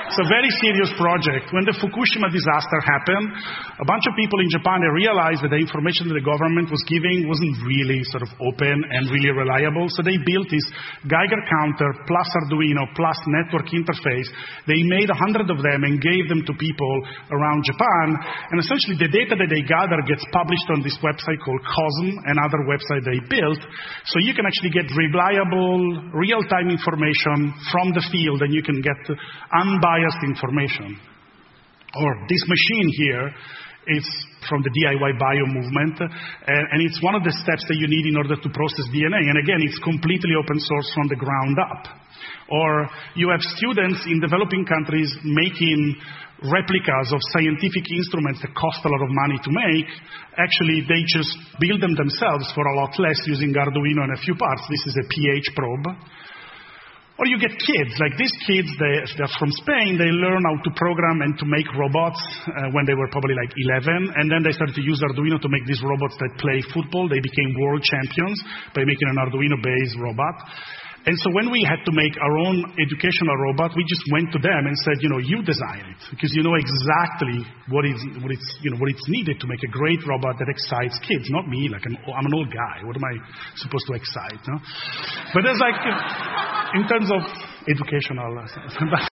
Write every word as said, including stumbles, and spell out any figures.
It's a very serious project. When the Fukushima disaster happened, a bunch of people in Japan, they realized that the information that the government was giving wasn't really sort of open and really reliable. So they built this Geiger counter plus Arduino plus network interface. They made a hundred of them and gave them to people around Japan. And essentially the data that they gather gets published on this website called COSM, another website they built. So you can actually get reliable, real-time information from the field, and you can get unbiased information. Or this machine here is from the D I Y bio movement, and, and it's one of the steps that you need in order to process D N A. And again, it's completely open source from the ground up. Or you have students in developing countries making replicas of scientific instruments that cost a lot of money to make. Actually, they just build them themselves for a lot less using Arduino and a few parts. This is a pH probe. Or you get kids, like these kids, they, they're from Spain, they learn how to program and to make robots uh, when they were probably like eleven, and then they started to use Arduino to make these robots that play football. They became world champions by making an Arduino-based robot. And so when we had to make our own educational robot, we just went to them and said, you know, you design it, because you know exactly what is, what it's, you know, what it's needed to make a great robot that excites kids, not me. Like, I'm, I'm an old guy. What am I supposed to excite? No? But there's like, in terms of educational,